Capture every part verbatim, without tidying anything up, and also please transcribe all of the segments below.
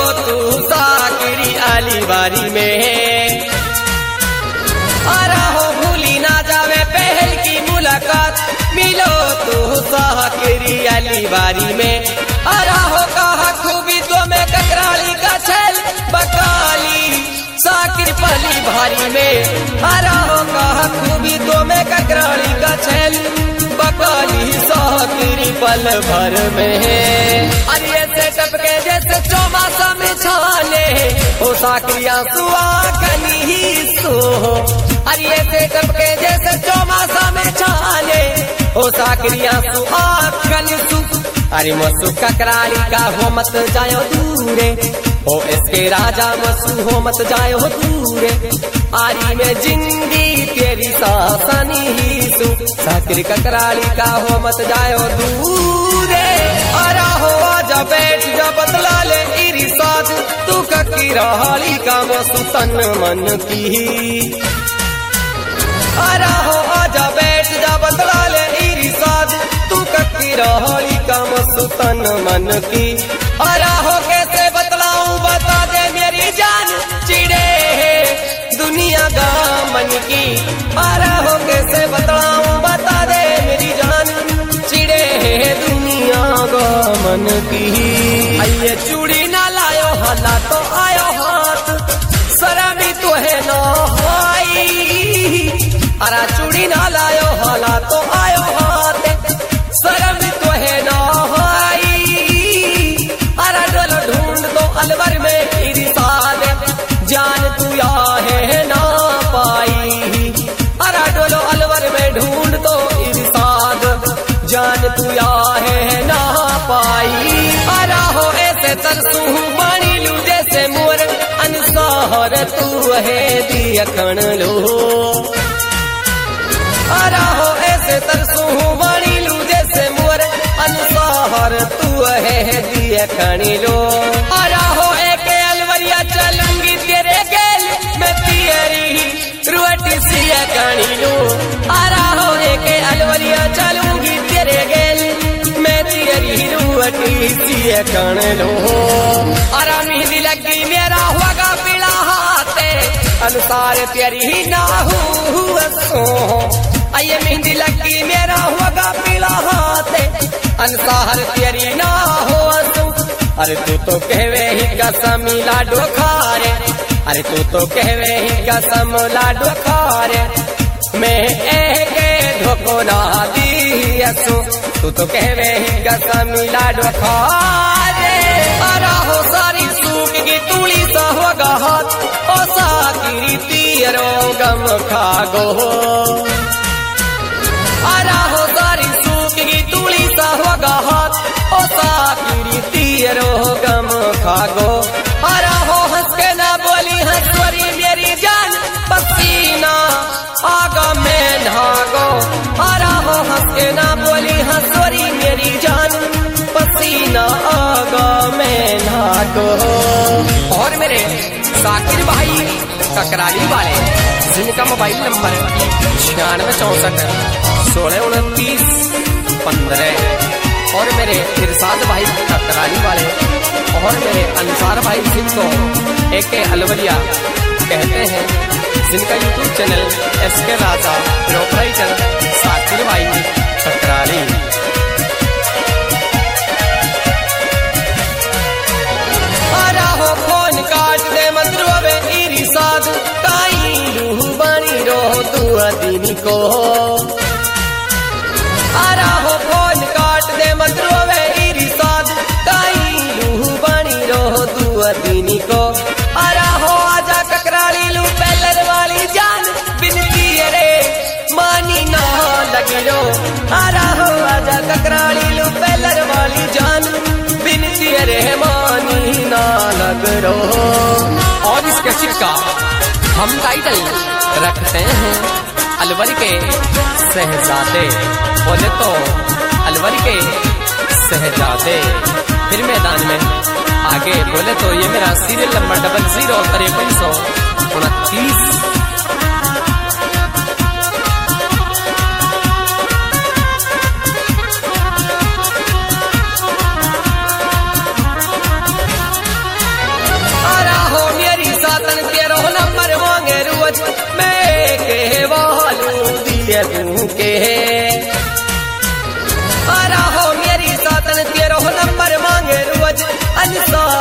तू साकिरी अली बारी में। अरे हो भूली ना जावे पहल की मुलाकात, मिलो तू साकिरी अली बारी में। अरे हो कहा खूबी तो मैं ककराली का छेल बकाली साकिर पली भारी में। अरे हो कहा खूबी तो मैं ककराली का छेल बकाली साकिरी पल भर में। अरे ऐसे टपके जैसे चौमासा में छाले हो साकिरिया सुआ कनी ही सो। अरे ऐसे टपके जैसे चौमासा में छाले हो साकिरिया सुआ कनी सु। अरे मसु ककराली का हो मत जायो दूरे, हो इसके राजा मसू हो मत जायो दूरे। आरी में जिंदगी तेरी सासनी ही सु, साकिर ककराली का हो मत जायो दूरे। अरा हो आजा बैठ जा बतला ले इरी साथ, तू ककराली का मसू तन मन की। अरा हो आजा बैठ जा बतला ले इरी साथ, तू ककराली का मसू तन मन की। अरा हो कैसे बतलाऊं बता दे मेरी जान, चिड़े दुनिया का मन की। अरे हो कैसे बतलाऊं बता दे मेरी जान, चिड़े दुनिया का मन की। आइए चूड़ी ना लायो हाला तो आयो हाथ, शर्मी तो है ना हाई। अरे चूड़ी ना लायो हाला तो आयो हाथ, शर्मी तो है ना हाई। अरे डोलो ढूंढ दो अलवर में इरसाद, जान तू या है ना पाई। अरे डोलो अलवर में ढूंढ दो इरसाद, जान तू या है ना पाई। अरे हो ऐसे तरसू पानी लू जैसे मोर, अनसार तू है दिया कण लो। अरे हो ऐसे तरसू पानी लू जैसे मोर, अनसार तू है दिया कण लो। अरे हो एक अलवरिया चलूंगी तेरे गेल, मैं तेरी रोटी सिया कणी लो। अरे हो एक अलवरिया चलूंगी तेरे गेल, मैं तेरी रोटी सिया कण लो। अरे मेहंदी लगी मेरा होगा पीला हाथे, अनुसार तेरी ही ना हूँ सो। आइए मेहंदी लगी मेरा होगा पीला हाथे, अनुसार तेरी ना हो सो। अरे तू तो कहवे ही कसम लाडो खारे, अरे तू तो कहवे ही कसम लाडो खारे, मैं एक धोखो ना दी असो। तू तो कहवे ही कसम लाडो खारे। अरे हो सारी सूख की तूली सा होगा हाथ, ओ साकिरी तीरो गम खागो। अरे हो सारी सूख की तूली सा होगा हाथ, ओ साकिरी तीरो गम खागो। अरे हो हंस के ना बोली हंसवरी मेरी जान, पसीना आगा में नागो। अरे हो हंस के ना बोली हंसवरी मेरी जान, पसीना आगा में नागो। और मेरे साकिर भाई ककराली वाले, जिनका मोबाइल नंबर छियानवे चौसठ सोलह उनतीस पंद्रह। और मेरे इरशाद भाई ककराली वाले, और मेरे अंसार भाई जिनको एक अलवरिया कहते हैं, जिनका यूट्यूब चैनल एस के राजा प्रोपराइटर साकिर भाई ककराली। अरे हो फोन काट दे मधुरवे इरशाद, काई रूह बनी रो तू अदीनी को। अरे हो फोन काट दे मधुरवे इरशाद, काई रूह बनी रो तू अदीनी को। अरे हो आजा ककराली लू पहलर वाली जान, बिनती रे मानी ना लगी रो। अरे हो आजा ककराली लू पहलर वाली जान, बिनती रे मानी ना लग रो। और इसके चिपका हम टाइटल रखते हैं अलवर के शहजादे, बोले तो अलवर के शहजादे। फिर मैदान में आगे बोले तो ये मेरा सीरियल नंबर डबल जीरो तिरपन सौ उनतीस।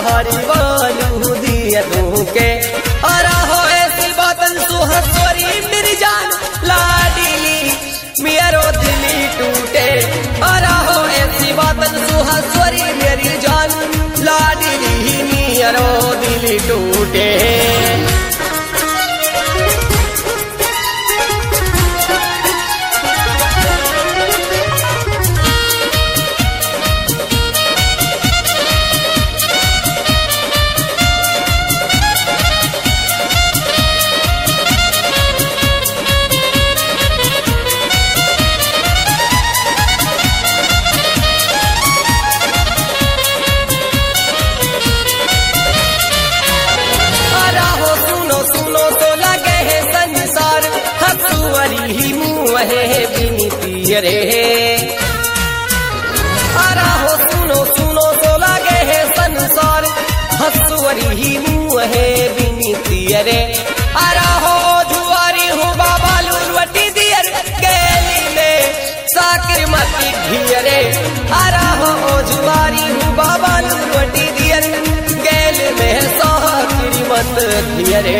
हरी बालू दिया तू के अरा हो ऐसी बातन सुहसोरी मेरी जान लाडली मेरो दिली टूटे अरा हो ऐसी बातन सुहसोरी मेरी जान लाडली मेरो दिली टूटे ही मुँहे बिनती रे अरा हो सुनो सुनो तो लगे है संसार हसुअरी ही मुँहे बिनती रे अरा हो जुआरी हूँ बाबा लुरवटी दियर गैली में साकिर मती घियरे अरा हो जुआरी हूँ बाबा लुरवटी दियर गैल में साकिर मत घियरे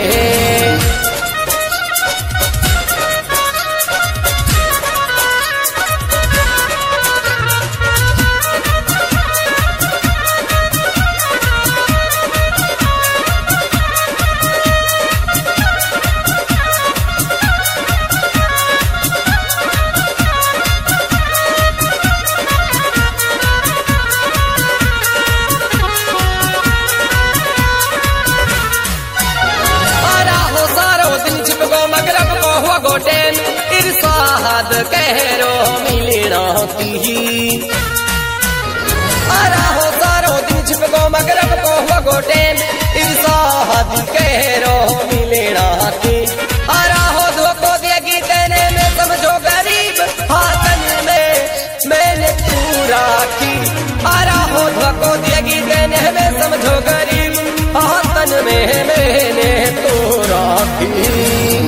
गोटेन इरसाद कहरो मिलना की अरा हो सारो दिन छिप गो मगरब को हुआ गोटेन इरसाद कहरो मिलना की अरा हो धोखो देगी देने में समझो गरीब हाथन में मैंने तू राखी अरा हो धोखो देगी देने में समझो गरीब हाथन में मैंने तू राखी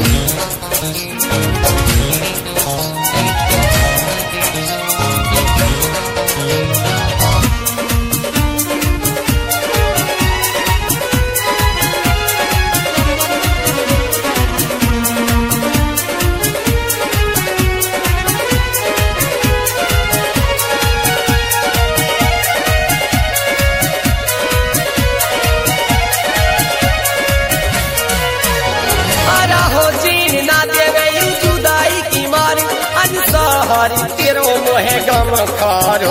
हरी तेरो मोहे गम खारो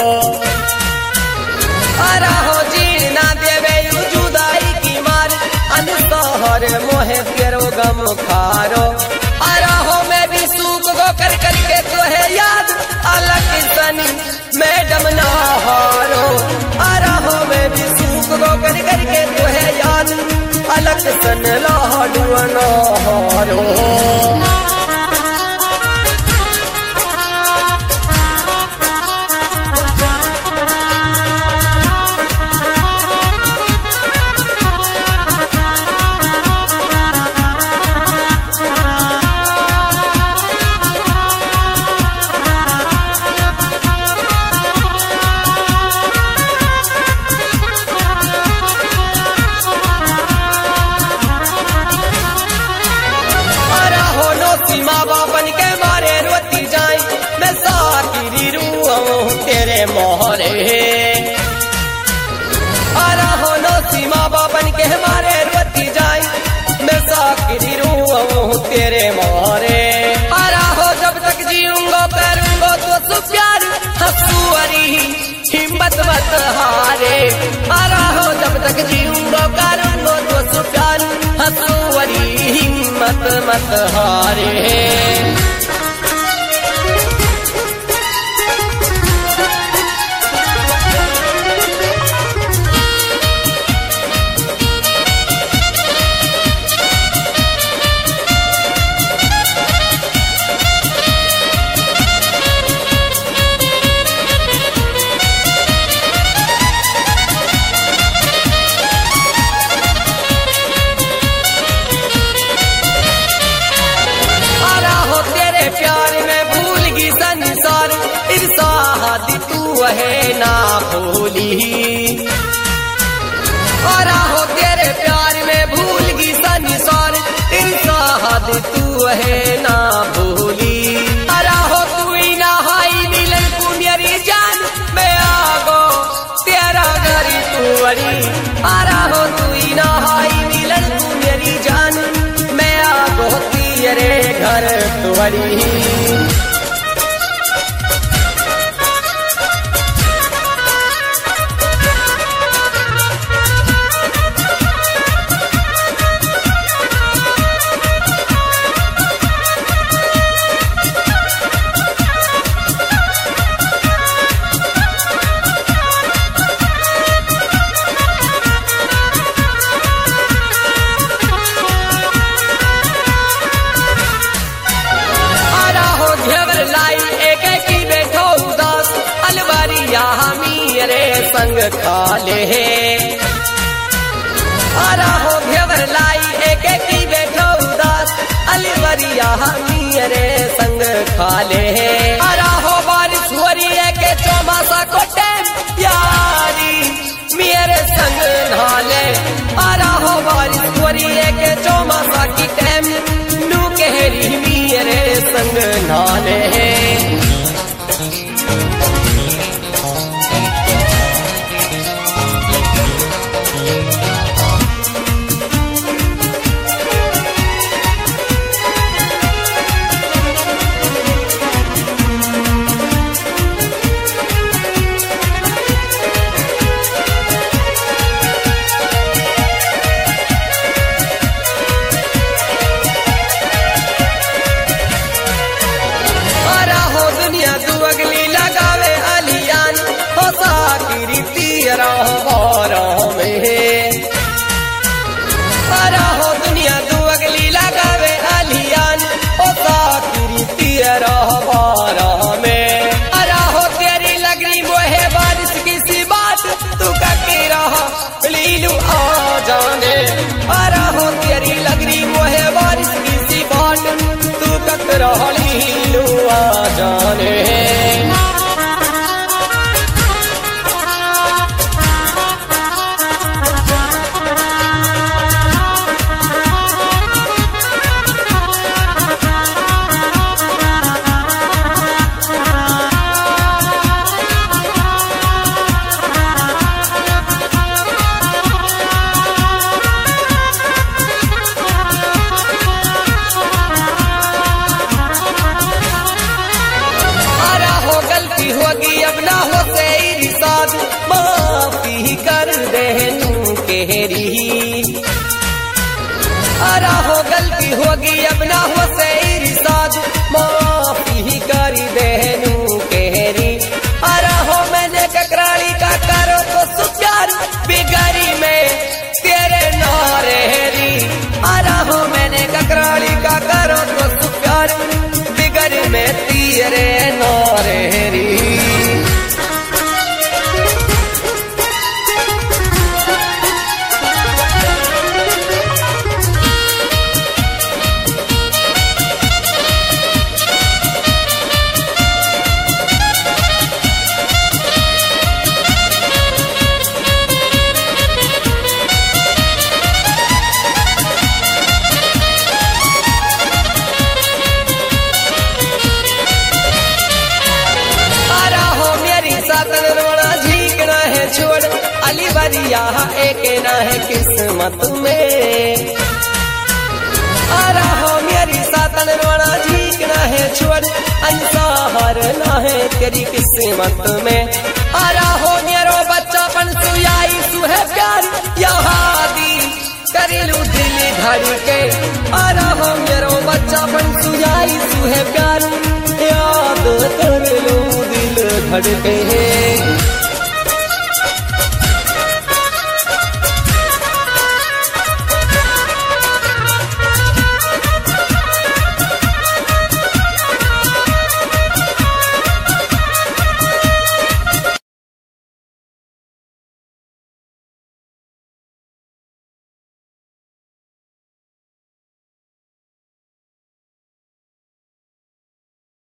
अरा हो जीर ना देवे यू जुदाई की मार अनसहर मोहे तेरो गम खारो अरा हो मैं भी सूख गो कर कर के तो है याद अलग सनी मैडम ना हारो अरा हो मैं भी सूख गो कर कर के तो है याद अलग सन लाडू ना हारो माँ बापन के मारे रोती जाए मैं साकिरी रूह तेरे मोहरे अरा हो नो सीमा बापन के मारे रोती जाए मैं साकिरी रूह तेरे मोहरे अरा हो जब तक जीऊंगा करूंगा तो सु प्यार हंसुअरी हिम्मत मत हारे अरा हो जब तक जीऊंगा करूंगा तो सु प्यार हंसुअरी हिम्मत मत हारे तोहे ना भूली। अरा हो तू ही ना हाई मिलन तू मेरी जान, मैं आगो तेरा घरी तू बड़ी। अरा हो तू ही ना हाई मिलन तू मेरी जान, मैं आगो तेरे घर तू बड़ी। संग खाले अरा हो घेवर लाई एक की बैठो उदास, अलवरिया मेरे संग खाले। अरा हो बारिश हो रही है के चौमासा को टाइम यारी मेरे संग नहाले। अरा हो बारिश हो रही है के चौमासा की टाइम नू कहरी मेरे संग नहाले। अरा हो दुनिया तू अगली लगावे अलियान ओ साकिरी तेरा बारा में। अरा हो तेरी लगरी मोहे बारिश की सी बात तू ककी रहा लीलू आ जाने। अरा हो तेरी लगरी मोहे बारिश की सी बात तू कक रहा लीलू आ जाने। होगी अब ना हो तेरी साथ माफी कर दे नू केरी। अरा हो गलती होगी अब ना हो तेरी साथ माफी कर दे नू केरी। अरा हो मैंने ककराली का करो तो सुप्यार बिगारी में तेरे नारेरी। अरा हो मैंने ककराली का करो तो सुप्यार बिगारी में तेरे नारेरी। छोड़ अली बरिया एक ना है किस्मत में। अरा हो मेरी सातन रोना झीक ना है छोड़ अंसार ना है तेरी किस्मत में। अरा हो मेरो बच्चापन सुयाई सुहे प्यार यहाँ दी करेलू दिल धड़ के। अरा हो मेरो बच्चापन सुयाई सुहे प्यार याद कर लो दिल धड़ के।